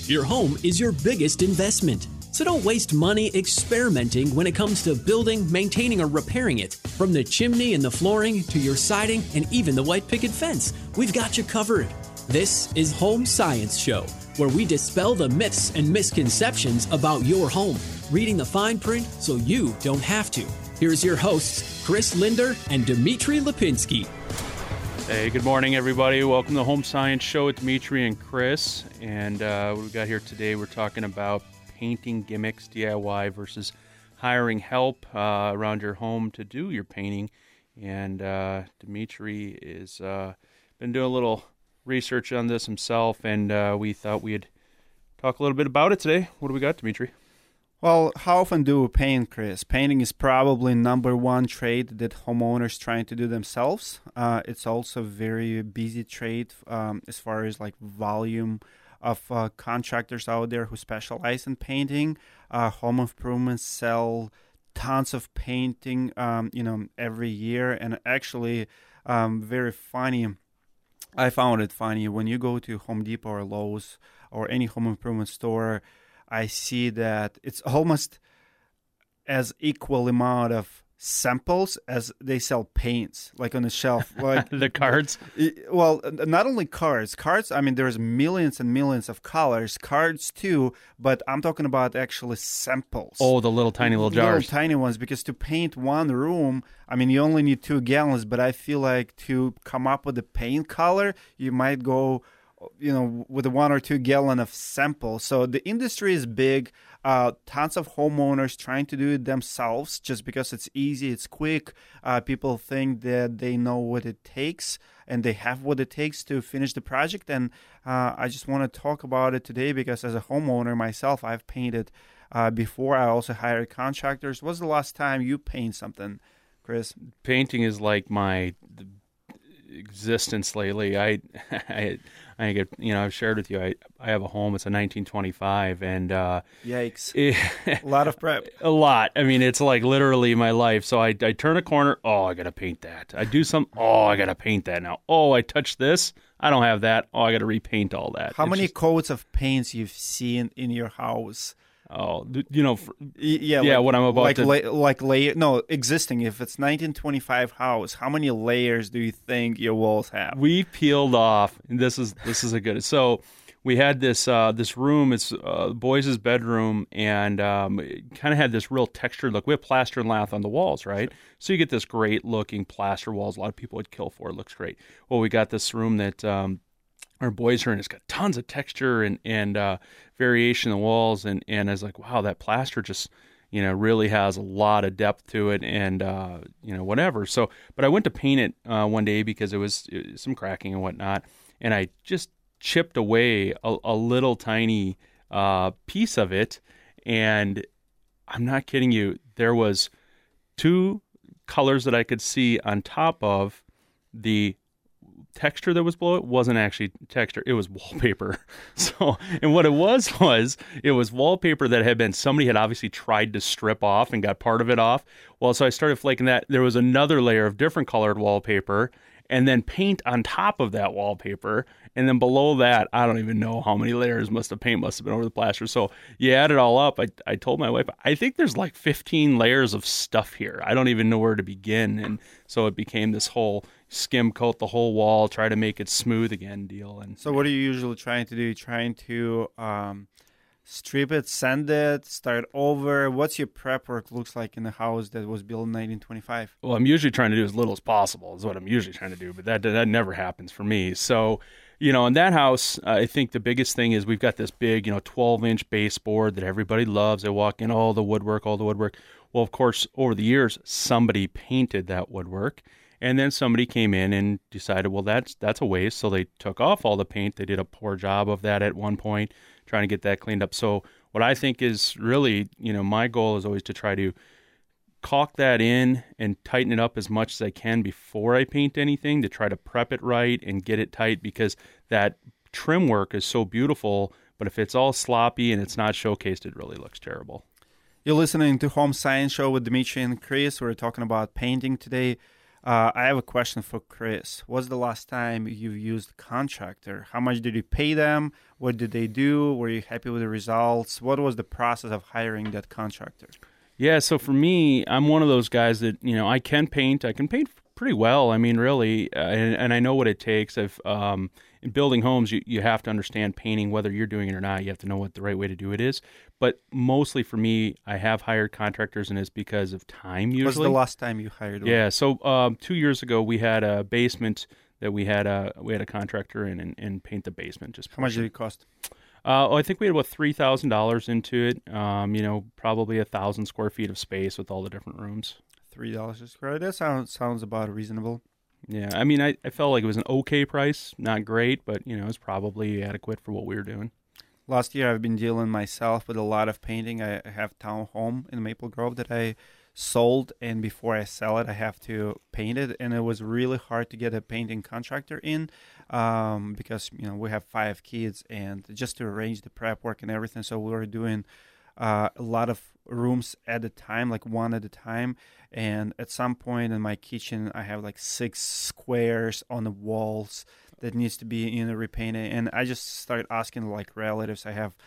Your home is your biggest investment. So don't waste money experimenting when it comes to building, maintaining, or repairing it. From the chimney and the flooring to your siding and even the white picket fence, we've got you covered. This is Home Science Show, where we dispel the myths and misconceptions about your home, reading the fine print so you don't have to. Here's your hosts, Chris Linder and Dmitry Lipinski. Hey, good morning, everybody. Welcome to the Home Science Show with Dmitry and Chris. And what we got here today, we're talking about painting gimmicks, DIY versus hiring help around your home to do your painting. And Dmitry is been doing a little research on this himself, and we thought we'd talk a little bit about it today. What do we got, Dmitry? Well, how often do we paint, Chris? Painting is probably number one trade that homeowners trying to do themselves. It's also a very busy trade as far as like volume of contractors out there who specialize in painting. Home improvements sell tons of painting, every year. And actually, very funny. I found it funny when you go to Home Depot or Lowe's or any home improvement store. I see that it's almost as equal amount of samples as they sell paints, like on the shelf. Like the cards? Well, not only cards. Cards, I mean, there's millions and millions of colors. Cards too, but I'm talking about actually samples. Oh, the little tiny jars. Little tiny ones, because to paint one room, I mean, you only need 2 gallons, but I feel like to come up with a paint color, you might go with a 1 or 2 gallon of samples. So the industry is big. Tons of homeowners trying to do it themselves just because it's easy, it's quick. People think that they know what it takes and they have what it takes to finish the project. And I just want to talk about it today because as a homeowner myself, I've painted before. I also hired contractors. What's the last time you paint something, Chris? Painting is like my existence lately. I've shared with you, I have a home. It's a 1925, and yikes, a lot of prep. A lot. I mean, it's like literally my life. So I turn a corner. Oh, I gotta paint that. I do something. Oh, I gotta paint that now. Oh, I touch this. I don't have that. Oh, I gotta repaint all that. How many coats of paints you've seen in your house? Oh, what I'm about existing. If it's 1925 house, how many layers do you think your walls have? We peeled off. And this is a good. So we had this room. It's boys' bedroom, and it kind of had this real textured look. We have plaster and lath on the walls, right? Sure. So you get this great looking plaster walls. A lot of people would kill for it. Looks great. Well, we got this room that our boys are in. It's got tons of texture and variation in the walls, and I was like, wow, that plaster just really has a lot of depth to it, and whatever. So, but I went to paint it one day because it was some cracking and whatnot, and I just chipped away a little tiny piece of it, and I'm not kidding you, there was 2 colors that I could see on top of the texture that was below. It wasn't actually texture, it was wallpaper. So, and what it was wallpaper that somebody had obviously tried to strip off and got part of it off. Well, so I started flaking that. There was another layer of different colored wallpaper, and then paint on top of that wallpaper, and then below that, I don't even know how many layers paint must have been over the plaster. So you add it all up. I told my wife, I think there's like 15 layers of stuff here. I don't even know where to begin. And so it became this whole skim coat the whole wall, try to make it smooth again deal. And so what are you usually trying to do? You're trying to strip it, sand it, start over? What's your prep work looks like in a house that was built in 1925? Well, I'm usually trying to do as little as possible is what I'm usually trying to do, but that never happens for me. So, in that house, I think the biggest thing is we've got this big, 12-inch baseboard that everybody loves. They walk in, all the woodwork. Well, of course, over the years, somebody painted that woodwork. And then somebody came in and decided, well, that's a waste. So they took off all the paint. They did a poor job of that at one point, trying to get that cleaned up. So what I think is really, my goal is always to try to caulk that in and tighten it up as much as I can before I paint anything, to try to prep it right and get it tight, because that trim work is so beautiful. But if it's all sloppy and it's not showcased, it really looks terrible. You're listening to Home Science Show with Dmitry and Chris. We're talking about painting today. I have a question for Chris. What's the last time you used a contractor? How much did you pay them? What did they do? Were you happy with the results? What was the process of hiring that contractor? Yeah, so for me, I'm one of those guys that, I can paint. I can paint pretty well. I mean, really, and I know what it takes. In building homes, you have to understand painting, whether you're doing it or not. You have to know what the right way to do it is. But mostly for me, I have hired contractors, and it's because of time usually. What's the last time you hired one? Yeah, so 2 years ago, we had a basement that we had a contractor in and paint the basement. Just how much did it cost? I think we had about $3,000 into it. Probably 1,000 square feet of space with all the different rooms. $3 a square. That sounds about reasonable. Yeah, I mean, I felt like it was an okay price, not great, but it was probably adequate for what we were doing. Last year, I've been dealing myself with a lot of painting. I have town home in Maple Grove that I sold, and before I sell it, I have to paint it, and it was really hard to get a painting contractor in because we have 5 kids, and just to arrange the prep work and everything. So we were doing a lot of rooms at a time, like one at a time. And at some point in my kitchen, I have like 6 squares on the walls that needs to be repainted. And I just started asking like relatives. I have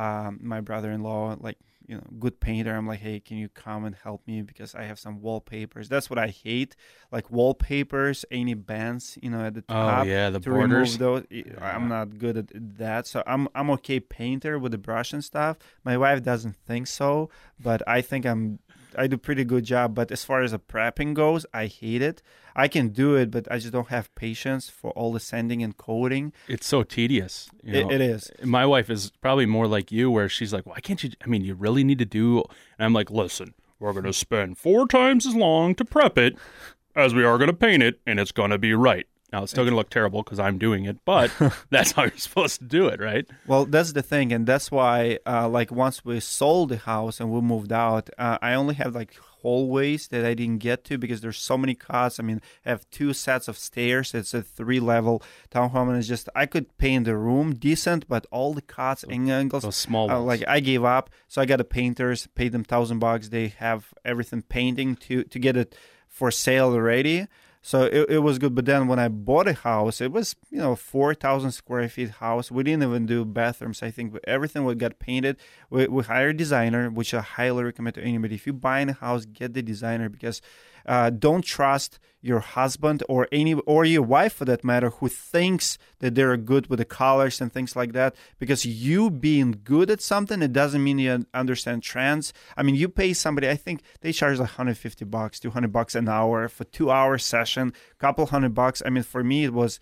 my brother-in-law, good painter. I'm like, hey, can you come and help me because I have some wallpapers. That's what I hate, like wallpapers, any bands, at the top. Oh yeah, the to borders. remove those. I'm not good at that, so I'm okay painter with the brush and stuff. My wife doesn't think so, but I think I do pretty good job. But as far as the prepping goes, I hate it. I can do it, but I just don't have patience for all the sanding and coating. It's so tedious. It is. My wife is probably more like you, where she's like, why can't you? I mean, you really need to do. And I'm like, listen, we're going to spend 4 times as long to prep it as we are going to paint it, and it's going to be right. Now, it's still going to look terrible because I'm doing it, but that's how you're supposed to do it, right? Well, that's the thing, and that's why, once we sold the house and we moved out, I only have, hallways that I didn't get to because there's so many cots. I mean, I have 2 sets of stairs. It's a 3-level townhome, and it's just, I could paint the room decent, but all the cots and angles, those small ones. I gave up. So I got the painters, paid them $1,000. They have everything painting to get it for sale already. So it was good. But then when I bought a house, it was, 4,000 square feet house. We didn't even do bathrooms. I think everything would get painted. We hired a designer, which I highly recommend to anybody. If you buy a house, get the designer because don't trust your husband or your wife for that matter who thinks that they're good with the colors and things like that. Because you being good at something, it doesn't mean you understand trends. I mean, you pay somebody, I think they charge like $150, $200 an hour for 2-hour session, couple $100. I mean, for me, it was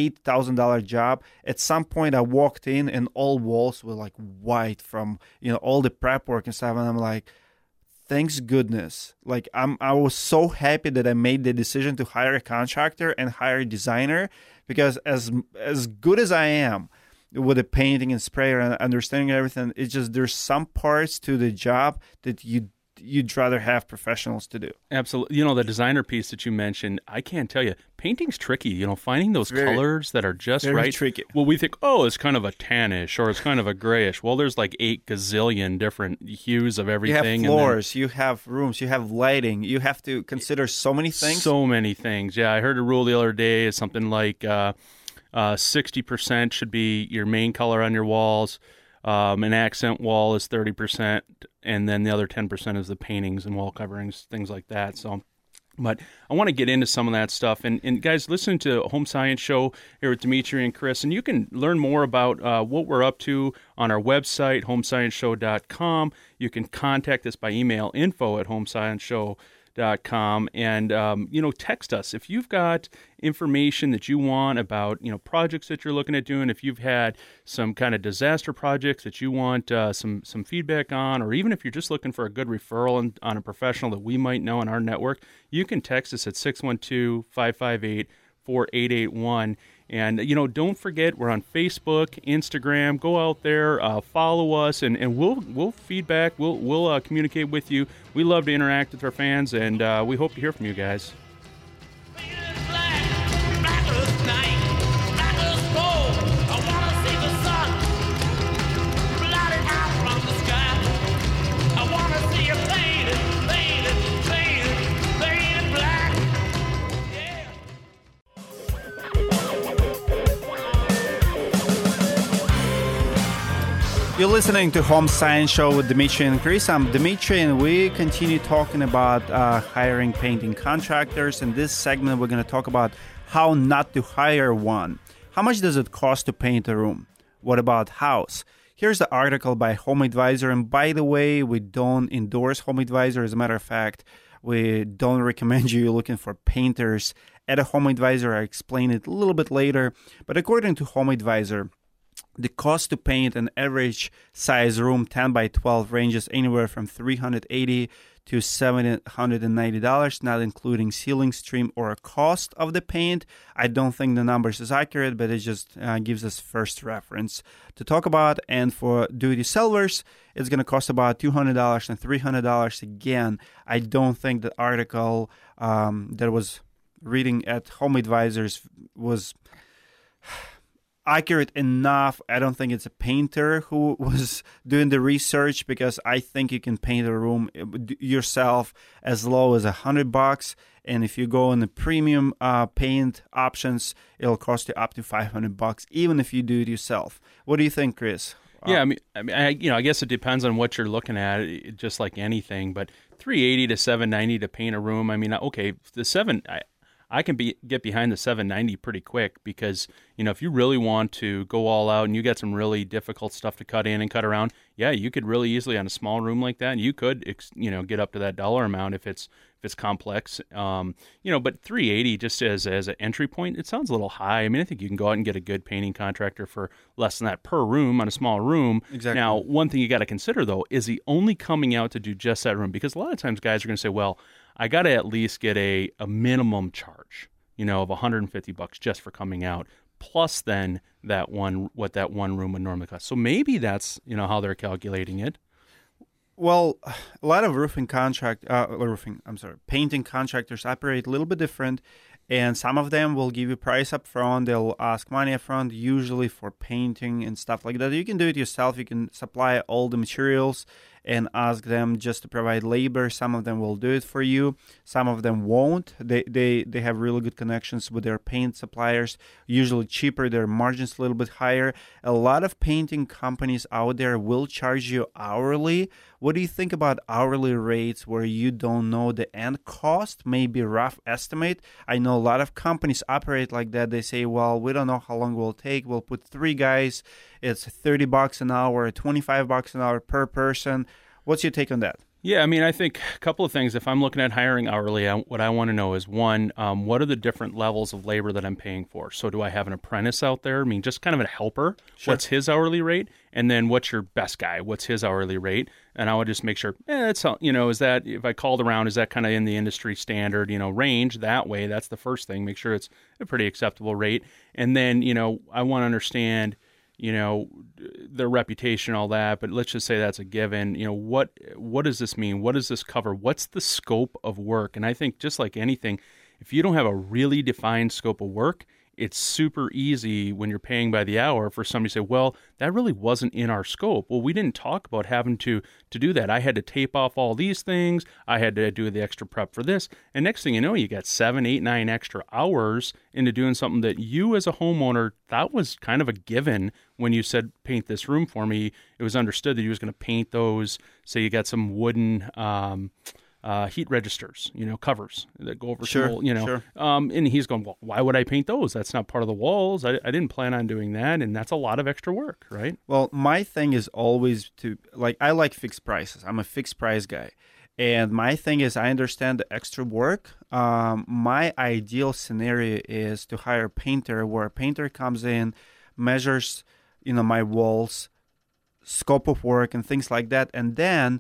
$8,000 job. At some point, I walked in and all walls were like white from all the prep work and stuff, and I'm like, thanks goodness. I was so happy that I made the decision to hire a contractor and hire a designer because as good as I am with the painting and sprayer and understanding everything, it's just there's some parts to the job that you'd rather have professionals to do. Absolutely. The designer piece that you mentioned, I can't tell you, painting's tricky, finding those colors that are just very right. Tricky. Well, we think, it's kind of a tannish or it's kind of a grayish. Well, there's like 8 gazillion different hues of everything. You have floors, you have rooms, you have lighting. You have to consider so many things. So many things. Yeah, I heard a rule the other day is something like 60% should be your main color on your walls. An accent wall is 30%, and then the other 10% is the paintings and wall coverings, things like that. So, but I want to get into some of that stuff. And guys, listen to Home Science Show here with Dimitri and Chris, and you can learn more about what we're up to on our website, homescienceshow.com. You can contact us by email, info@homescienceshow.com. And text us if you've got information that you want about projects that you're looking at doing. If you've had some kind of disaster projects that you want some feedback on, or even if you're just looking for a good referral on a professional that we might know in our network, you can text us at 612-558-4881. And, don't forget, we're on Facebook, Instagram. Go out there, follow us, and we'll feedback. We'll communicate with you. We love to interact with our fans, and we hope to hear from you guys. You're listening to Home Science Show with Dimitri and Chris. I'm Dimitri, and we continue talking about hiring painting contractors. In this segment, we're going to talk about how not to hire one. How much does it cost to paint a room? What about house? Here's the article by Home Advisor. And by the way, we don't endorse Home Advisor. As a matter of fact, we don't recommend you looking for painters at a Home Advisor. I explain it a little bit later. But according to Home Advisor, the cost to paint an average size room 10 by 12 ranges anywhere from $380 to $790, not including ceiling trim or a cost of the paint. I don't think the numbers is accurate, but it just gives us first reference to talk about. And for do-it-yourselfers, it's going to cost about $200 and $300. Again, I don't think the article that was reading at Home Advisors was accurate enough. I don't think it's a painter who was doing the research, because I think you can paint a room yourself as low as $100, and if you go in the premium paint options, it'll cost you up to $500, even if you do it yourself. What do you think, Chris? Yeah, I guess it depends on what you're looking at, just like anything. But $380 to $790 to paint a room. I mean, okay, I can get behind the $790 pretty quick, because, if you really want to go all out and you got some really difficult stuff to cut in and cut around, yeah, you could really easily on a small room like that, you could, get up to that dollar amount if it's complex. But $380 just as an entry point, it sounds a little high. I mean, I think you can go out and get a good painting contractor for less than that per room on a small room. Exactly. Now, one thing you got to consider, though, is he only coming out to do just that room? Because a lot of times guys are going to say, well, I got to at least get a minimum charge, of $150 just for coming out, plus then what that one room would normally cost. So maybe that's, how they're calculating it. Well, a lot of painting contractors operate a little bit different, and some of them will give you price up front. They'll ask money up front, usually for painting and stuff like that. You can do it yourself. You can supply all the materials and ask them just to provide labor. Some of them will do it for you. Some of them won't. They have really good connections with their paint suppliers, usually cheaper. Their margins a little bit higher. A lot of painting companies out there will charge you hourly. What do you think about hourly rates where you don't know the end cost, maybe rough estimate? I know a lot of companies operate like that. They say, well, we don't know how long it will take. We'll put 3 guys. It's $30 an hour, $25 an hour per person. What's your take on that? Yeah, I mean, I think a couple of things. If I'm looking at hiring hourly, what I want to know is, one, what are the different levels of labor that I'm paying for? So do I have an apprentice out there? I mean, just kind of a helper. Sure. What's his hourly rate? And then what's your best guy? What's his hourly rate? And I would just make sure, is that, if I called around, is that kind of in the industry standard, range? That way, that's the first thing. Make sure it's a pretty acceptable rate. And then, I want to understand, their reputation, all that, but let's just say that's a given. What does this mean? What does this cover? What's the scope of work? And I think just like anything, if you don't have a really defined scope of work, it's super easy when you're paying by the hour for somebody to say, well, that really wasn't in our scope. Well, we didn't talk about having to do that. I had to tape off all these things. I had to do the extra prep for this. And next thing you know, you got 7, 8, 9 extra hours into doing something that you as a homeowner thought was kind of a given when you said, paint this room for me. It was understood that you was going to paint those. Say you got some wooden heat registers, covers that go over sure, some old, Sure. And he's going, well, why would I paint those? That's not part of the walls. I didn't plan on doing that. And that's a lot of extra work, right? Well, my thing is always I like fixed prices. I'm a fixed price guy. And my thing is, I understand the extra work. My ideal scenario is to hire a painter, where a painter comes in, measures, my walls, scope of work and things like that. And then,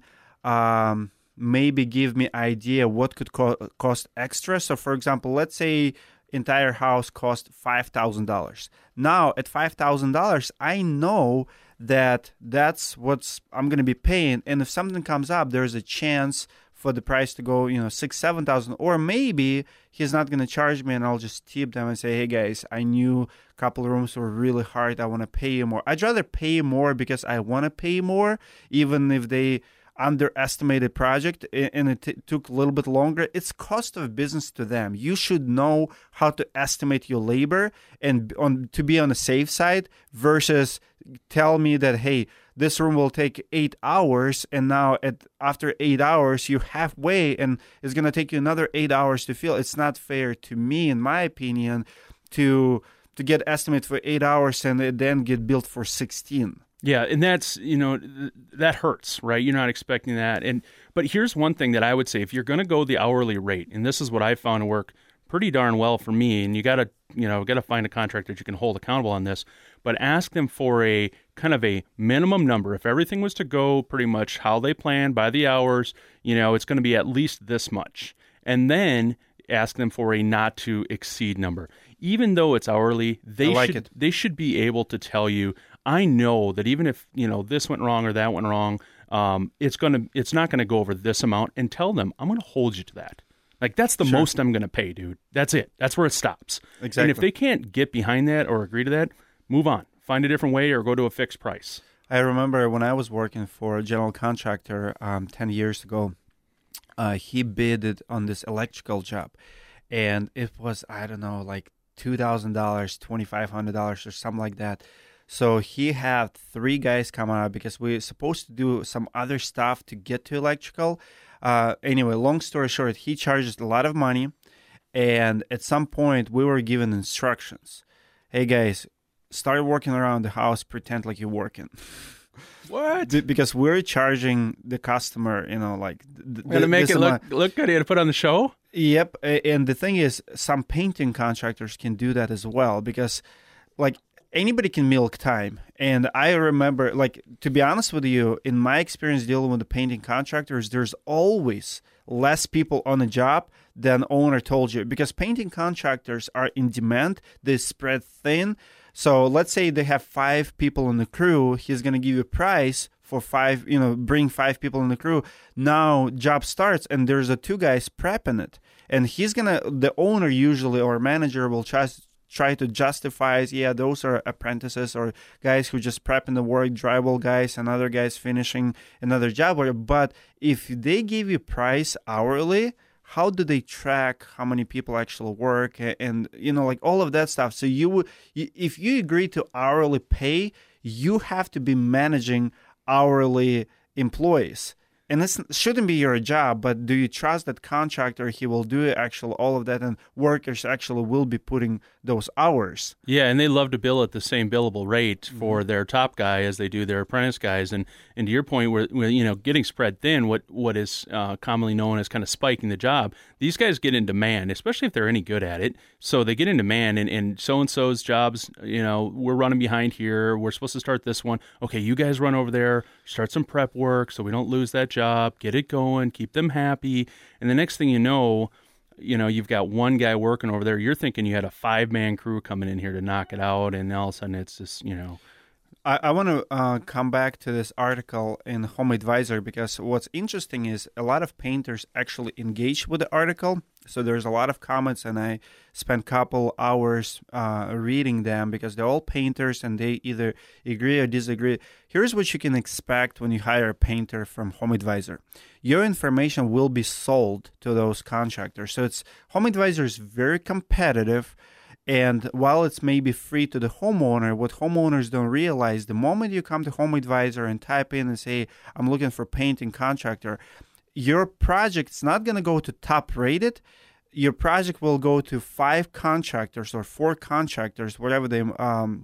maybe give me idea what could cost extra. So, for example, let's say entire house cost $5,000. Now, at $5,000, I know that's what I'm going to be paying. And if something comes up, there's a chance for the price to go, $6,000, $7,000, or maybe he's not going to charge me, and I'll just tip them and say, hey guys, I knew a couple of rooms were really hard. I want to pay you more. I'd rather pay more because I want to pay more, even if they underestimated project and it took a little bit longer. It's cost of business to them. You should know how to estimate your labor and to be on the safe side versus tell me that, hey, this room will take 8 hours, and now after 8 hours you're halfway, and it's going to take you another 8 hours to fill. It's not fair to me, in my opinion, to get estimate for 8 hours and it then get built for 16. Yeah, and that's, that hurts, right? You're not expecting that. But here's one thing that I would say: if you're going to go the hourly rate, and this is what I found to work pretty darn well for me, and you got to find a contractor that you can hold accountable on this, but ask them for a kind of a minimum number. If everything was to go pretty much how they planned by the hours, it's going to be at least this much. And then ask them for a not to exceed number. Even though it's hourly, they should be able to tell you, I know that even if, this went wrong or that went wrong, it's not going to go over this amount, and tell them, I'm going to hold you to that. Like, that's the most I'm going to pay, dude. That's it. That's where it stops. Exactly. And if they can't get behind that or agree to that, move on. Find a different way or go to a fixed price. I remember when I was working for a general contractor 10 years ago, he bidded on this electrical job. And it was, I don't know, like $2,000, $2,500 or something like that. So he had 3 guys coming out because we were supposed to do some other stuff to get to electrical. Anyway, long story short, he charged a lot of money. And at some point, we were given instructions. Hey, guys, start working around the house, pretend like you're working. What? Because we're charging the customer, to make it look good, you to put on the show? Yep. And the thing is, some painting contractors can do that as well because, anybody can milk time. And I remember, to be honest with you, in my experience dealing with the painting contractors, there's always less people on a job than owner told you, because painting contractors are in demand. They spread thin. So let's say they have 5 people in the crew. He's going to give you a price for 5, bring 5 people in the crew. Now job starts and there's 2 guys prepping it. And the owner usually or manager will try to justify, those are apprentices or guys who just prepping the work, drywall guys and other guys finishing another job. But if they give you price hourly, how do they track how many people actually work and all of that stuff? So if you agree to hourly pay, you have to be managing hourly employees. And this shouldn't be your job, but do you trust that contractor, he will do actually all of that, and workers actually will be putting those hours? Yeah, and they love to bill at the same billable rate for their top guy as they do their apprentice guys. And to your point, where getting spread thin, what is commonly known as kind of spiking the job, these guys get in demand, especially if they're any good at it. So they get in demand, and so-and-so's jobs, we're running behind here. We're supposed to start this one. Okay, you guys run over there, start some prep work so we don't lose that job, get it going, keep them happy. And the next thing you know, you've got one guy working over there. You're thinking you had a 5-man crew coming in here to knock it out, and all of a sudden it's just, I want to come back to this article in Home Advisor, because what's interesting is a lot of painters actually engage with the article. So there's a lot of comments, and I spent a couple hours reading them because they're all painters and they either agree or disagree. Here's what you can expect when you hire a painter from Home Advisor. Your information will be sold to those contractors. So Home Advisor is very competitive. And while it's maybe free to the homeowner, what homeowners don't realize, the moment you come to Home Advisor and type in and say, I'm looking for painting contractor, your project's not going to go to top rated. Your project will go to 5 contractors or 4 contractors, whatever the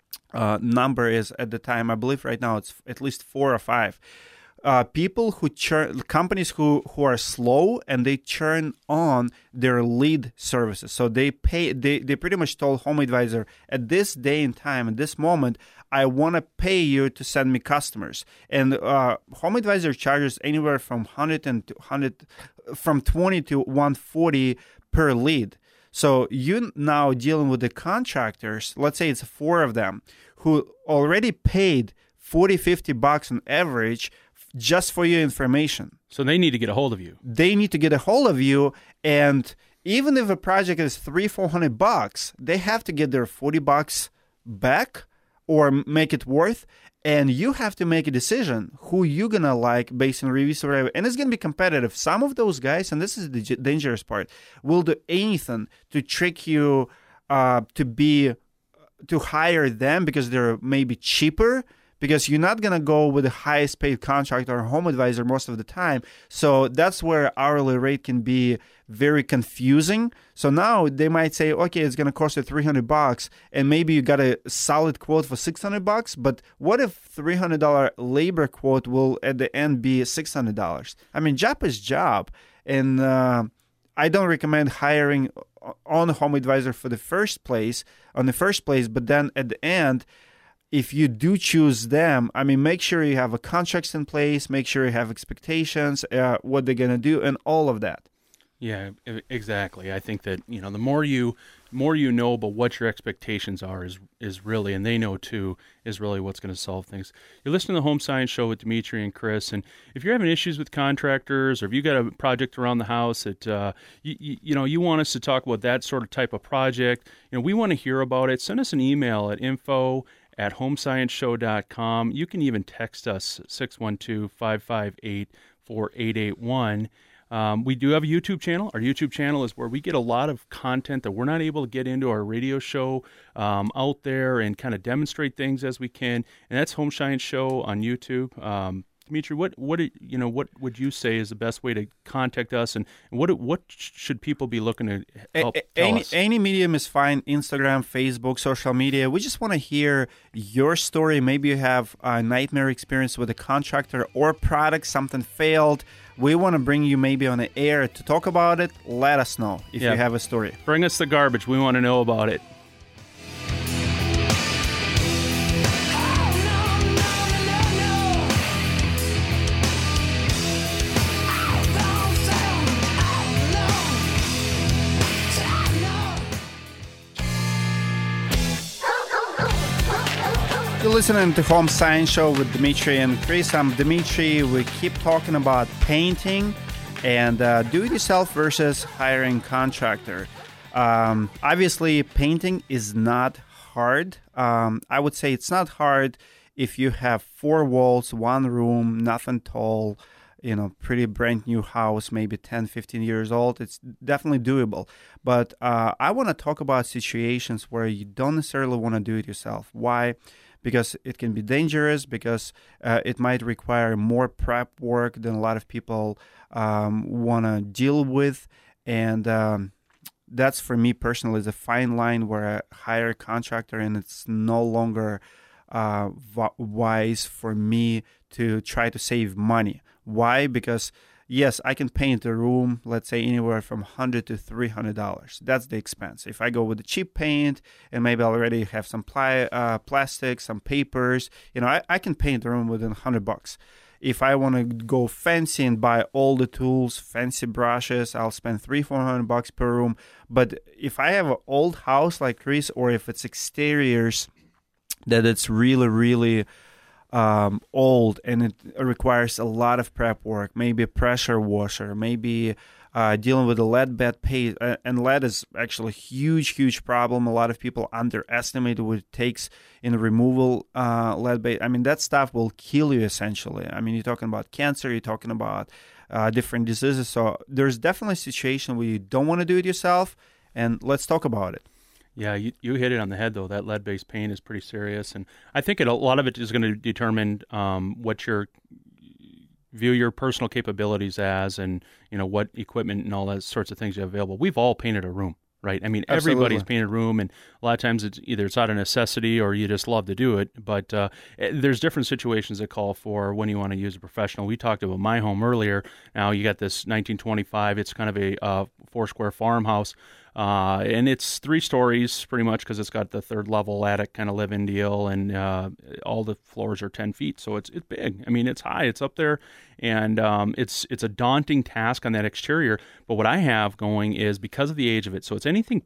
number is at the time. I believe right now it's at least 4 or 5. People who companies who are slow and they churn on their lead services. So they pretty much told Home Advisor, at this day and time, at this moment, I want to pay you to send me customers. And Home Advisor charges anywhere from from 20 to 140 per lead. So you now dealing with the contractors, let's say it's 4 of them, who already paid $40-$50 on average just for your information. So they need to get a hold of you. They need to get a hold of you, and even if a project is $300-$400, they have to get their $40 back or make it worth. And you have to make a decision who you're gonna like based on reviews or whatever. And it's gonna be competitive. Some of those guys, and this is the dangerous part, will do anything to trick you to hire them because they're maybe cheaper, because you're not going to go with the highest paid contractor or home advisor most of the time. So that's where hourly rate can be very confusing. So now they might say, okay, it's going to cost you $300, and maybe you got a solid quote for $600. But what if $300 labor quote will at the end be $600? I mean, job is job, and I don't recommend hiring on a home advisor for the first place. But then at the end, if you do choose them, I mean, make sure you have a contracts in place, make sure you have expectations, what they're going to do, and all of that. Yeah, exactly. I think that, the more you know about what your expectations are is really, and they know too, is really what's going to solve things. You're listening to the Home Science Show with Dimitri and Chris, and if you're having issues with contractors, or if you got a project around the house that you want us to talk about that sort of type of project, we want to hear about it. Send us an email at info@homescienceshow.com. You can even text us 612-558-4881. We do have a YouTube channel. Our YouTube channel is where we get a lot of content that we're not able to get into our radio show out there and kind of demonstrate things as we can. And that's Home Science Show on YouTube. Dimitri, what would you say is the best way to contact us, and what should people be looking to help tell us? Any medium is fine. Instagram, Facebook, social media. We just want to hear your story. Maybe you have a nightmare experience with a contractor or product, something failed. We want to bring you maybe on the air to talk about it. Let us know if you have a story. Bring us the garbage. We want to know about it. You're listening to Home Science Show with Dimitri and Chris. I'm Dimitri. We keep talking about painting and do-it-yourself versus hiring contractor. Obviously, painting is not hard. I would say it's not hard if you have 4 walls, 1 room, nothing tall, pretty brand new house, maybe 10, 15 years old. It's definitely doable. But I want to talk about situations where you don't necessarily want to do it yourself. Why? Because it can be dangerous, because it might require more prep work than a lot of people want to deal with. And that's, for me personally, is a fine line where I hire a contractor and it's no longer wise for me to try to save money. Why? Because yes, I can paint a room, let's say anywhere from $100 to $300. That's the expense. If I go with the cheap paint and maybe I already have some plastic, some papers, I can paint a room within $100. If I want to go fancy and buy all the tools, fancy brushes, I'll spend $300-400 per room. But if I have an old house like Chris, or if it's exteriors that it's really, really old and it requires a lot of prep work, maybe a pressure washer, maybe dealing with a lead bed paint, and lead is actually a huge problem. A lot of people underestimate what it takes in removal lead bed. I mean, that stuff will kill you essentially. I mean, you're talking about cancer, you're talking about different diseases. So there's definitely a situation where you don't want to do it yourself, and let's talk about it. Yeah, you hit it on the head, though. That lead-based paint is pretty serious, and I think a lot of it is going to determine what your personal capabilities as, and what equipment and all that sorts of things you have available. We've all painted a room, right? I mean, everybody's painted a room, and a lot of times it's out of necessity or you just love to do it. But there's different situations that call for when you want to use a professional. We talked about my home earlier. Now you got this 1925. It's kind of a 4-square farmhouse. And it's 3 stories pretty much, because it's got the 3rd level attic kind of live-in deal, and all the floors are 10 feet. So it's big. I mean, it's high. It's up there, and it's a daunting task on that exterior. But what I have going is, because of the age of it, so it's anything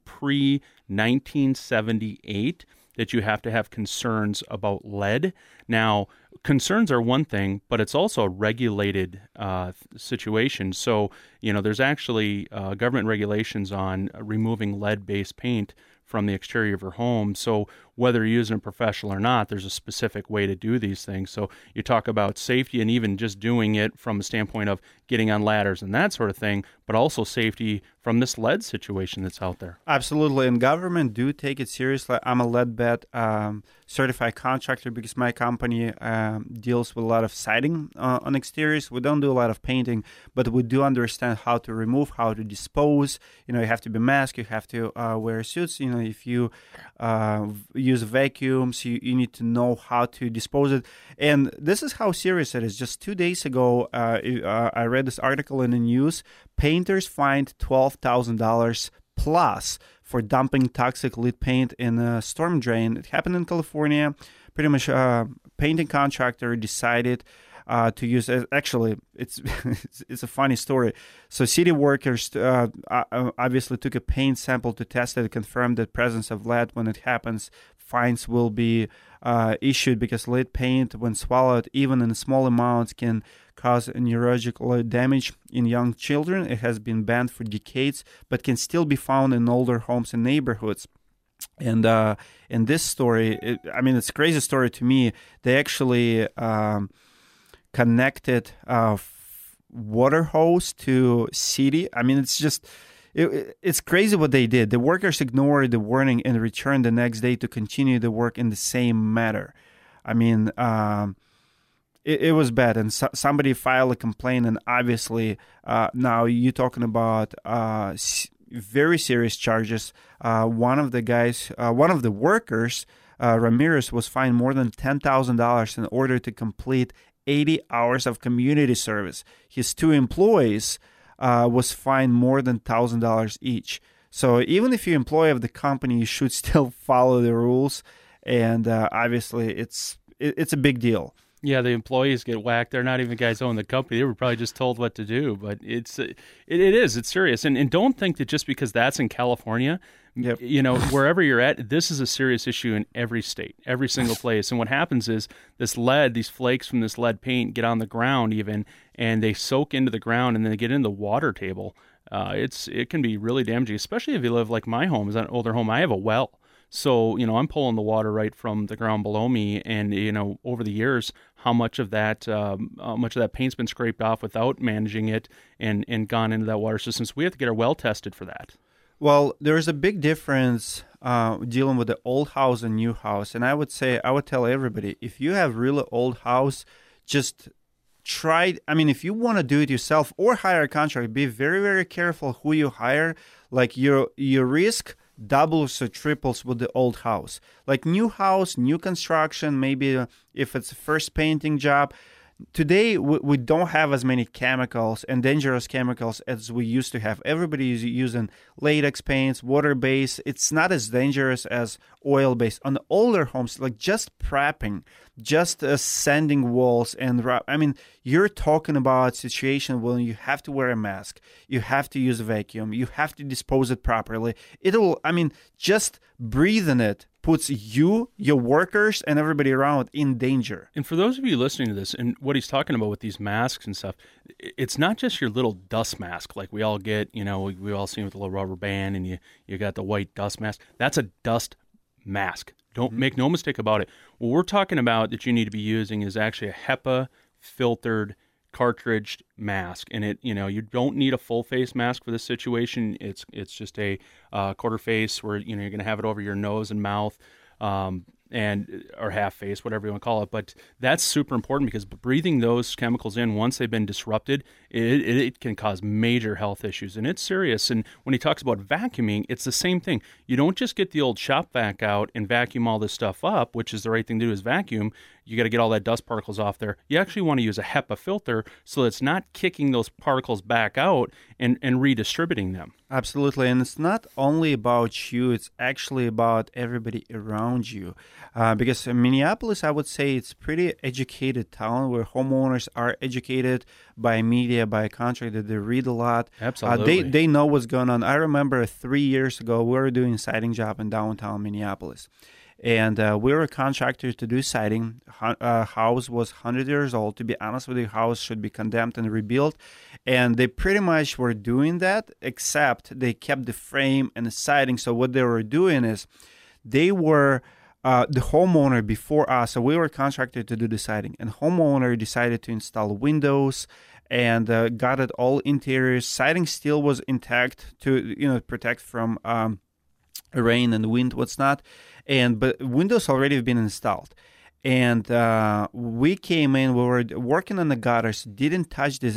pre-1978 that you have to have concerns about lead. Now, concerns are one thing, but it's also a regulated situation. So, there's actually government regulations on removing lead-based paint from the exterior of your home. So whether you're using a professional or not, there's a specific way to do these things. So you talk about safety and even just doing it from a standpoint of getting on ladders and that sort of thing, but also safety from this lead situation that's out there. Absolutely, and government do take it seriously. I'm a LEED certified contractor because my company deals with a lot of siding on exteriors. We don't do a lot of painting, but we do understand how to remove, how to dispose. You have to be masked, you have to wear suits. If you use vacuums, you need to know how to dispose it. And this is how serious it is. Just 2 days ago, I read this article in the news. Painters fined $12,000 plus for dumping toxic lead paint in a storm drain. It happened in California. Pretty much a painting contractor decided to use it. Actually, it's a funny story. So city workers obviously took a paint sample to test it, confirmed the presence of lead. When it happens, fines will be issued because lead paint, when swallowed, even in small amounts, can cause neurological damage in young children. It has been banned for decades, but can still be found in older homes and neighborhoods. And in this story, it's a crazy story to me. They actually connected water hose to city. It's just... It's crazy what they did. The workers ignored the warning and returned the next day to continue the work in the same manner. It was bad, and somebody filed a complaint, and obviously now you're talking about very serious charges. One of the workers, Ramirez, was fined more than $10,000 in order to complete 80 hours of community service. His two employees was fined more than $1,000 each. So even if you're an employee of the company, you should still follow the rules. And obviously, it's a big deal. Yeah, the employees get whacked. They're not even the guys who own the company. They were probably just told what to do. But it's serious. And don't think that just because that's in California, yep. Wherever you're at, this is a serious issue in every state, every single place. And what happens is these flakes from this lead paint get on the ground even, and they soak into the ground, and then they get in the water table. It can be really damaging, especially if you live like my home is an older home. I have a well. So, I'm pulling the water right from the ground below me, and, over the years, how much of that paint's been scraped off without managing it and gone into that water system. So we have to get our well tested for that. Well, there is a big difference dealing with the old house and new house. And I would tell everybody, if you have really old house, just try. If you want to do it yourself or hire a contractor, be very, very careful who you hire. Like your risk doubles or triples with the old house. Like new house, new construction, maybe if it's a first painting job. Today, we don't have as many chemicals and dangerous chemicals as we used to have. Everybody is using latex paints, water-based. It's not as dangerous as oil-based. On the older homes, like just prepping, just sanding walls and you're talking about a situation when you have to wear a mask, you have to use a vacuum, you have to dispose it properly. Just breathing it puts you, your workers, and everybody around in danger. And for those of you listening to this, and what he's talking about with these masks and stuff, it's not just your little dust mask like we all get, we all see with a little rubber band, and you got the white dust mask. That's a dust mask. Don't make no mistake about it. What we're talking about that you need to be using is actually a HEPA filtered cartridge mask, and you don't need a full face mask for this situation. It's just a quarter face where you're going to have it over your nose and mouth, or half face, whatever you want to call it. But that's super important because breathing those chemicals in once they've been disrupted, it can cause major health issues, and it's serious. And when he talks about vacuuming, it's the same thing. You don't just get the old shop vac out and vacuum all this stuff up, which is the right thing to do, is vacuum. You got to get all that dust particles off there. You actually want to use a HEPA filter so it's not kicking those particles back out and redistributing them. Absolutely. And it's not only about you, it's actually about everybody around you. Because in Minneapolis, I would say it's a pretty educated town where homeowners are educated by media, by a contractor. They read a lot. Absolutely. They know what's going on. I remember 3 years ago, we were doing a siding job in downtown Minneapolis. And we were a contractor to do siding. House was 100 years old. To be honest with you, house should be condemned and rebuilt. And they pretty much were doing that, except they kept the frame and the siding. So what they were doing is they were the homeowner before us, so we were contracted to do the siding, and homeowner decided to install windows and got it all interiors. Siding still was intact to protect from rain and wind, what's not, but windows already have been installed. And we came in, we were working on the gutters, didn't touch this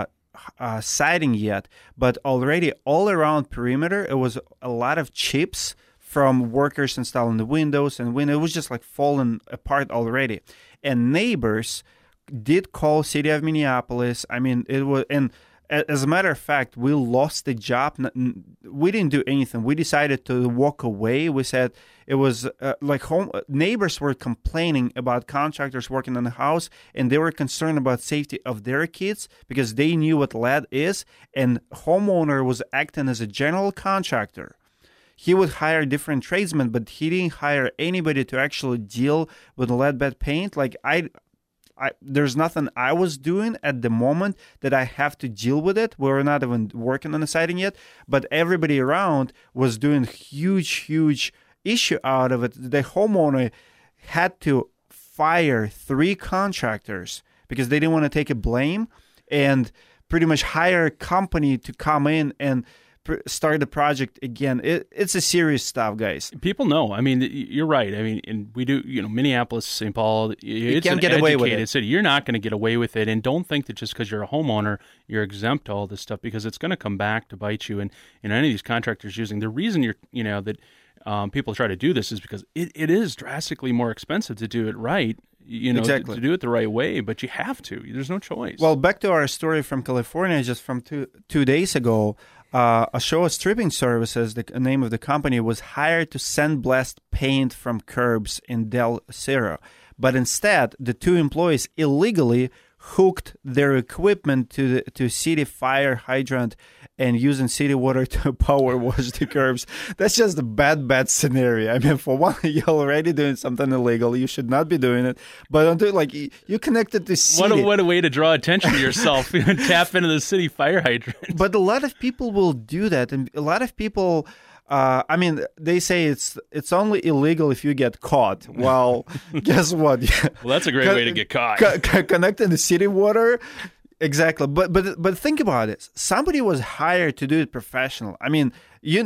siding yet, but already all around perimeter, it was a lot of chips from workers installing the windows, and when it was just like falling apart already. And neighbors did call City of Minneapolis. I mean, it was, and as a matter of fact, we lost the job. We didn't do anything. We decided to walk away. We said it was neighbors were complaining about contractors working on the house, and they were concerned about safety of their kids because they knew what lead is, and homeowner was acting as a general contractor. He would hire different tradesmen, but he didn't hire anybody to actually deal with lead-bed paint. Like there's nothing I was doing at the moment that I have to deal with it. We're not even working on the siding yet, but everybody around was doing huge issue out of it. The homeowner had to fire 3 contractors because they didn't want to take a blame and pretty much hire a company to come in and start the project again. It's a serious stuff, guys. People know. I mean, you're right. I mean, and we do, Minneapolis, St. Paul, it's can't get away with it. City. You're not going to get away with it. And don't think that just because you're a homeowner, you're exempt to all this stuff, because it's going to come back to bite you. And any of these contractors using, the reason that people try to do this is because it is drastically more expensive to do it right. Exactly. To do it the right way, but you have to. There's no choice. Well, back to our story from California, just from two days ago, Ashoa Stripping Services, the name of the company, was hired to sandblast paint from curbs in Del Cerro. But instead, the 2 employees illegally hooked their equipment to city fire hydrant and using city water to power wash the curbs. That's just a bad scenario. I mean, for one, you're already doing something illegal. You should not be doing it. But until you connected to city. What a way to draw attention to yourself. Tap into the city fire hydrant. But a lot of people will do that, and a lot of people. They say it's only illegal if you get caught. Well, guess what? Well, that's a great way to get caught. Connecting the city water, exactly. But think about it. Somebody was hired to do it professional. I mean,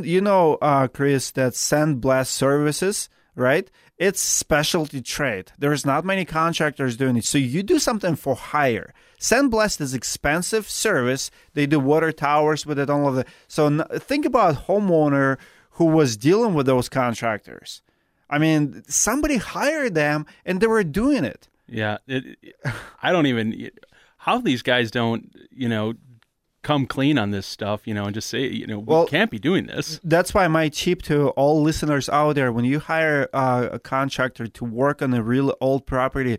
Chris, that Sandblast Services, right? It's specialty trade. There's not many contractors doing it. So you do something for hire. Sandblast is expensive service. They do water towers with it, all of that. So think about homeowner who was dealing with those contractors. I mean, somebody hired them and they were doing it. Yeah. I don't even, how these guys don't, come clean on this stuff, and just say, we can't be doing this. That's why my tip to all listeners out there, when you hire a contractor to work on a really old property,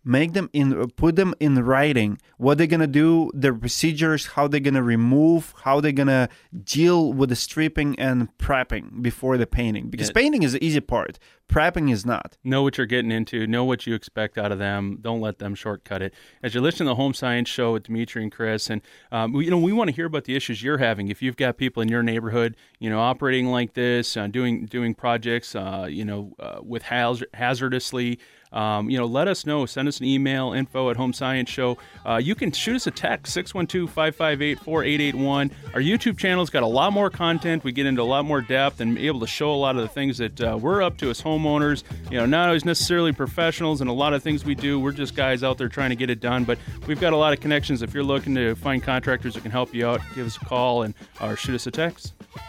put them in writing what they're going to do, their procedures, how they're going to remove, how they're going to deal with the stripping and prepping before the painting. Because painting is the easy part. Prepping is not. Know what you're getting into. Know what you expect out of them. Don't let them shortcut it. As you're listening to the Home Science Show with Dimitri and Chris, and we want to hear about the issues you're having. If you've got people in your neighborhood, operating like this, doing projects, with hazardously. Let us know. Send us an email, info@homescienceshow. You can shoot us a text, 612-558-4881. Our YouTube channel's got a lot more content. We get into a lot more depth and be able to show a lot of the things that we're up to as homeowners. Not always necessarily professionals, and a lot of things we do, we're just guys out there trying to get it done. But we've got a lot of connections. If you're looking to find contractors that can help you out, give us a call or shoot us a text.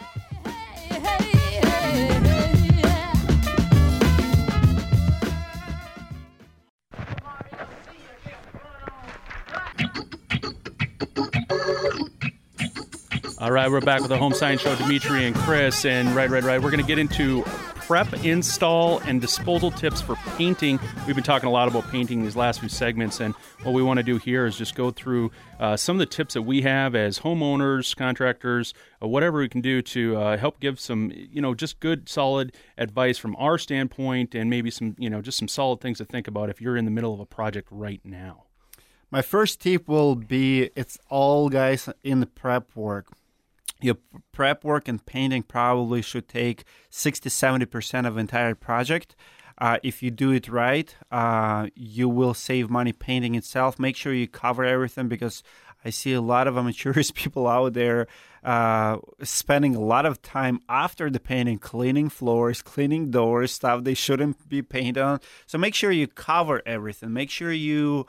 All right, we're back with the Home Science Show, Dimitri and Chris, and right. We're going to get into prep, install, and disposal tips for painting. We've been talking a lot about painting these last few segments, and what we want to do here is just go through some of the tips that we have as homeowners, contractors, whatever we can do to help give some, just good, solid advice from our standpoint, and maybe some, just some solid things to think about if you're in the middle of a project right now. My first tip will be, it's all, guys, in the prep work. Your prep work and painting probably should take 60-70% of the entire project. If you do it right, you will save money painting itself. Make sure you cover everything, because I see a lot of amateurish people out there spending a lot of time after the painting cleaning floors, cleaning doors, stuff they shouldn't be painted on. So make sure you cover everything. Make sure you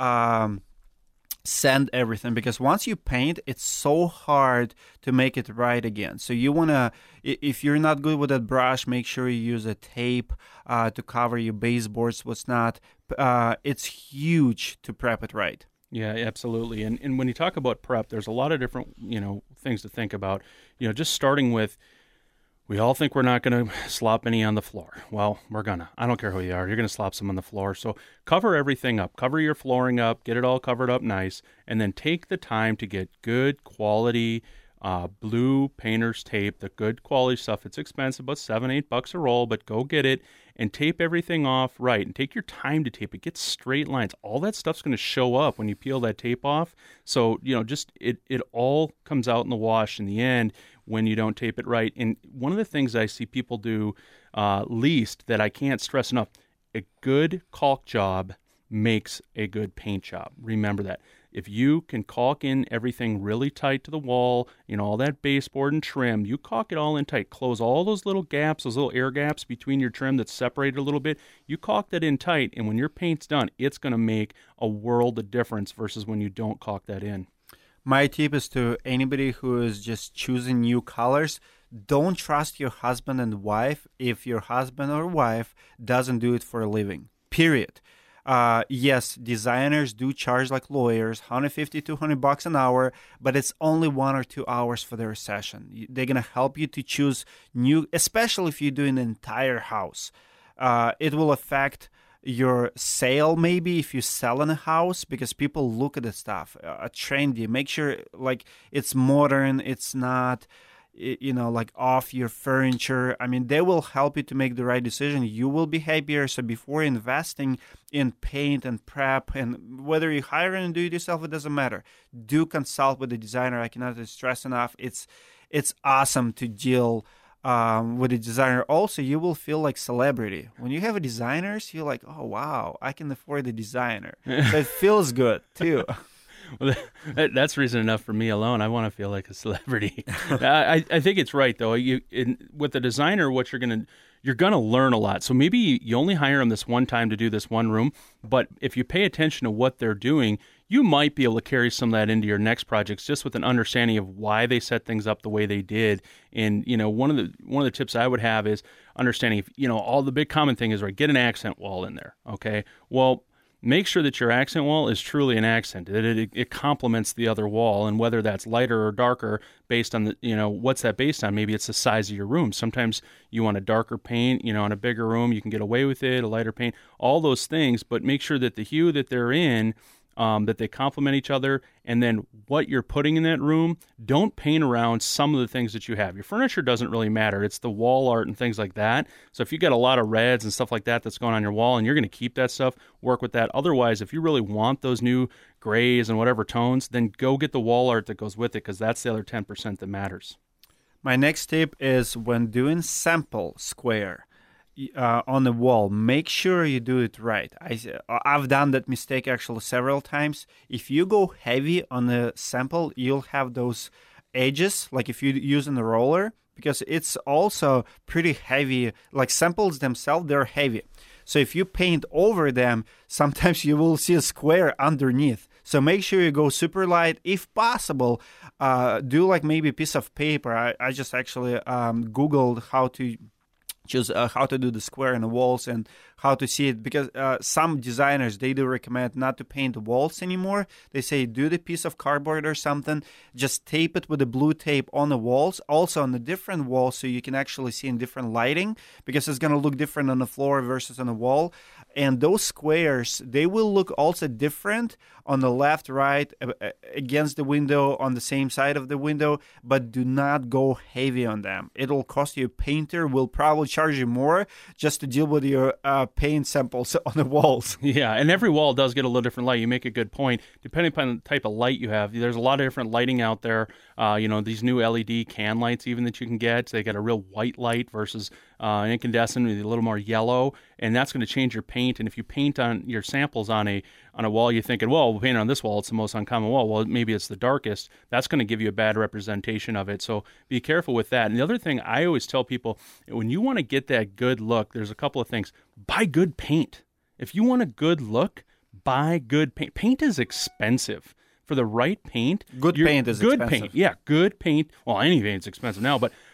sand everything, because once you paint, it's so hard to make it right again. So you want to, if you're not good with that brush, make sure you use a tape to cover your baseboards, what's not. It's huge to prep it right. Yeah, absolutely. And when you talk about prep, there's a lot of different, things to think about. Just starting with, we all think we're not going to slop any on the floor. Well, we're going to. I don't care who you are. You're going to slop some on the floor. So cover everything up. Cover your flooring up. Get it all covered up nice. And then take the time to get good quality blue painter's tape, the good quality stuff. It's expensive, about $7-8 a roll, but go get it and tape everything off right. And take your time to tape it. Get straight lines. All that stuff's going to show up when you peel that tape off. So, just it all comes out in the wash in the end when you don't tape it right. And one of the things I see people do least that I can't stress enough, a good caulk job makes a good paint job. Remember that. If you can caulk in everything really tight to the wall, all that baseboard and trim, you caulk it all in tight. Close all those little gaps, those little air gaps between your trim that's separated a little bit. You caulk that in tight, and when your paint's done, it's going to make a world of difference versus when you don't caulk that in. My tip is to anybody who is just choosing new colors, don't trust your husband and wife if your husband or wife doesn't do it for a living, period. Yes, designers do charge like lawyers, $150-$200 an hour, but it's only 1 or 2 hours for their session. They're going to help you to choose new, especially if you're doing an entire house. It will affect your sale maybe if you sell in a house, because people look at the stuff, trendy. Make sure like it's modern, it's not like off your furniture. I mean, they will help you to make the right decision. You will be happier. So before investing in paint and prep, and whether you hire and do it yourself, it doesn't matter. Do consult with the designer. I cannot stress enough. It's awesome to deal with a designer. Also, you will feel like celebrity. When you have a designer, you're like, oh, wow, I can afford a designer. So it feels good, too. Well, that's reason enough for me alone. I want to feel like a celebrity. I think it's right, though. With a designer, what you're gonna learn a lot. So maybe you only hire them this one time to do this one room, but if you pay attention to what they're doing, you might be able to carry some of that into your next projects, just with an understanding of why they set things up the way they did. And one of the tips I would have is understanding if all the big common thing is, right, get an accent wall in there. Okay, well, make sure that your accent wall is truly an accent. It complements the other wall, and whether that's lighter or darker based on what's that based on? Maybe it's the size of your room. Sometimes you want a darker paint, in a bigger room, you can get away with it, a lighter paint, all those things, but make sure that the hue that they're in, that they complement each other, and then what you're putting in that room, don't paint around some of the things that you have. Your furniture doesn't really matter. It's the wall art and things like that. So if you got a lot of reds and stuff like that that's going on your wall and you're going to keep that stuff, work with that. Otherwise, if you really want those new grays and whatever tones, then go get the wall art that goes with it, because that's the other 10% that matters. My next tip is when doing sample square on the wall, make sure you do it right. I've done that mistake actually several times. If you go heavy on the sample, you'll have those edges, like if you're using a roller, because it's also pretty heavy. Like samples themselves, they're heavy. So if you paint over them, sometimes you will see a square underneath. So make sure you go super light. If possible, do like maybe a piece of paper. I just actually Googled how to choose how to do the square in the walls and how to see it, because some designers, they do recommend not to paint the walls anymore. They say do the piece of cardboard or something, just tape it with the blue tape on the walls, also on the different walls, so you can actually see in different lighting, because it's going to look different on the floor versus on the wall. And those squares, they will look also different on the left, right, against the window, on the same side of the window, but do not go heavy on them. It'll cost you. A painter will probably charge you more just to deal with your paint samples on the walls. Yeah, and every wall does get a little different light. You make a good point. Depending upon the type of light you have, there's a lot of different lighting out there. These new LED can lights even that you can get. They got a real white light versus incandescent, a little more yellow, and that's going to change your paint. And if you paint on your samples on a wall, you're thinking, well, we'll paint on this wall, it's the most uncommon wall. Well, maybe it's the darkest. That's going to give you a bad representation of it. So be careful with that. And the other thing I always tell people, when you want to get that good look, there's a couple of things. Buy good paint. If you want a good look, buy good paint. Paint is expensive. For the right paint, paint is good expensive. Paint. Yeah, good paint. Well, any paint's expensive now, but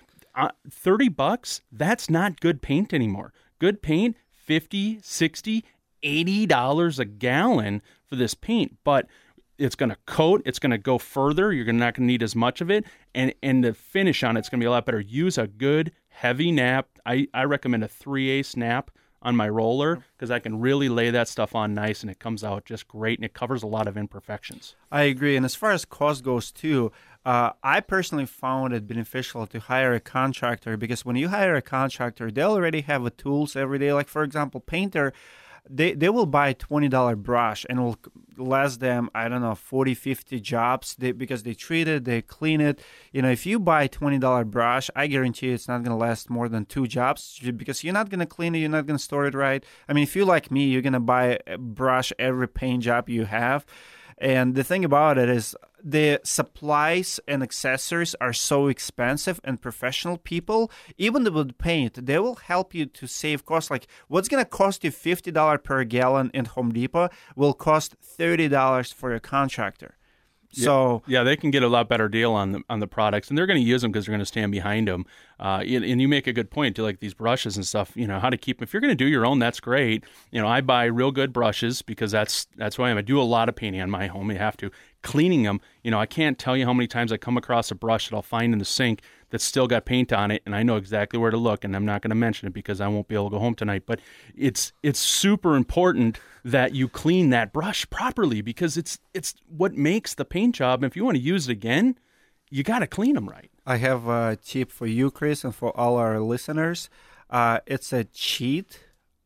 $30, that's not good paint anymore. Good paint, $50, $60, $80 a gallon for this paint, but it's going to coat, it's going to go further, you're not going to need as much of it, and the finish on it's going to be a lot better. Use a good heavy nap. I recommend a 3/8 nap on my roller because I can really lay that stuff on nice and it comes out just great and it covers a lot of imperfections. I agree. And as far as cost goes too, I personally found it beneficial to hire a contractor because when you hire a contractor, they already have the tools every day. Like, for example, painter, they will buy a $20 brush and it will last them, 40, 50 jobs because they treat it, they clean it. If you buy a $20 brush, I guarantee you it's not going to last more than 2 jobs because you're not going to clean it, you're not going to store it right. I mean, if you're like me, you're going to buy a brush every paint job you have. And the thing about it is the supplies and accessories are so expensive, and professional people, even with paint, they will help you to save costs. Like what's going to cost you $50 per gallon in Home Depot will cost $30 for your contractor. So yeah, they can get a lot better deal on the products, and they're going to use them because they're going to stand behind them. And you make a good point to like these brushes and stuff. How to keep them. If you're going to do your own, that's great. I buy real good brushes because that's who I am. I do a lot of painting on my home. You have to cleaning them. I can't tell you how many times I come across a brush that I'll find in the sink that's still got paint on it, and I know exactly where to look. And I'm not going to mention it because I won't be able to go home tonight. But it's super important that you clean that brush properly because it's what makes the paint job. And if you want to use it again, you got to clean them right. I have a tip for you, Chris, and for all our listeners. It's a cheat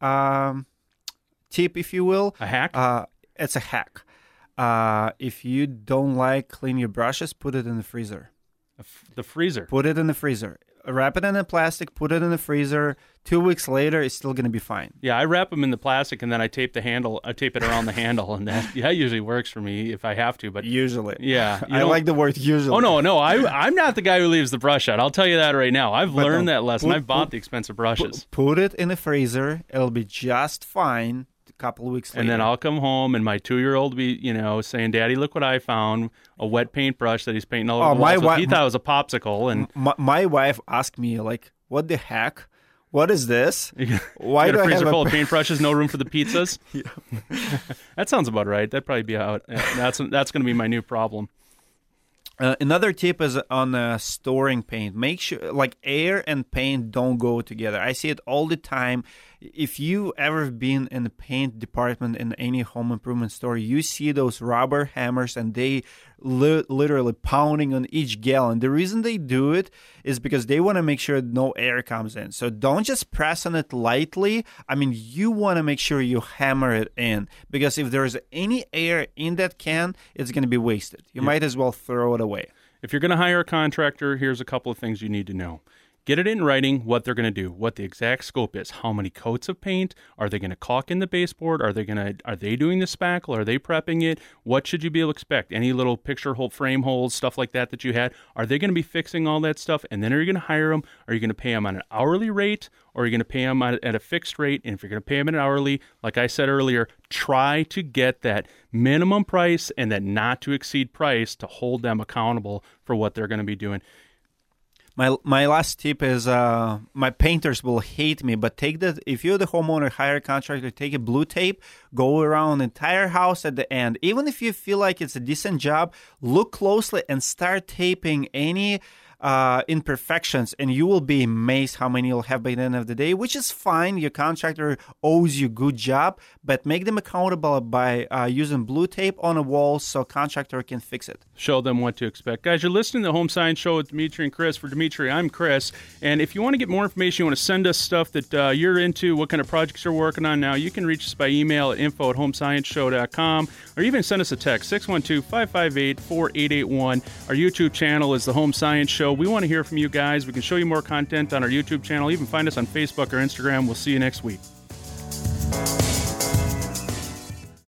tip, if you will. A hack? It's a hack. If you don't like clean your brushes, put it in the freezer. The freezer? Put it in the freezer. Wrap it in the plastic, put it in the freezer. 2 weeks later, it's still going to be fine. Yeah, I wrap them in the plastic and then I tape it around the handle, and that usually works for me if I have to. But usually, yeah, I like the word usually. Oh no, I'm not the guy who leaves the brush out. I'll tell you that right now. I've learned that lesson. I've bought the expensive brushes. Put it in the freezer; it'll be just fine. A couple of weeks later, and then I'll come home and my 2-year-old will be, saying, "Daddy, look what I found! A wet paintbrush that he's painting all over the wall." So he thought it was a popsicle, and my wife asked me like, "What the heck? What is this? Why do I have a freezer full of paintbrushes? No room for the pizzas?" Yeah. That sounds about right. That'd probably be out. That's going to be my new problem. Another tip is on storing paint. Make sure like air and paint don't go together. I see it all the time. If you ever been in the paint department in any home improvement store, you see those rubber hammers and they literally pounding on each gallon. The reason they do it is because they want to make sure no air comes in. So don't just press on it lightly. I mean, you want to make sure you hammer it in because if there's any air in that can, it's going to be wasted. You might as well throw it away. If you're going to hire a contractor, here's a couple of things you need to know. Get it in writing what they're going to do, what the exact scope is, how many coats of paint, are they going to caulk in the baseboard, are they doing the spackle, are they prepping it, what should you be able to expect, any little picture hole, frame holes, stuff like that you had, are they going to be fixing all that stuff, and then are you going to hire them, are you going to pay them on an hourly rate, or are you going to pay them at a fixed rate, and if you're going to pay them at an hourly, like I said earlier, try to get that minimum price and that not to exceed price to hold them accountable for what they're going to be doing. My last tip is my painters will hate me, but if you're the homeowner, hire a contractor, take a blue tape, go around the entire house at the end. Even if you feel like it's a decent job, look closely and start taping any imperfections, and you will be amazed how many you'll have by the end of the day, which is fine. Your contractor owes you a good job, but make them accountable by using blue tape on a wall so contractor can fix it. Show them what to expect. Guys, you're listening to the Home Science Show with Dimitri and Chris. For Dimitri, I'm Chris. And if you want to get more information, you want to send us stuff that you're into, what kind of projects you're working on now, you can reach us by email at info@homescienceshow.com or even send us a text, 612-558-4881. Our YouTube channel is the Home Science Show. So we want to hear from you guys. We can show you more content on our YouTube channel. Even find us on Facebook or Instagram. We'll see you next week.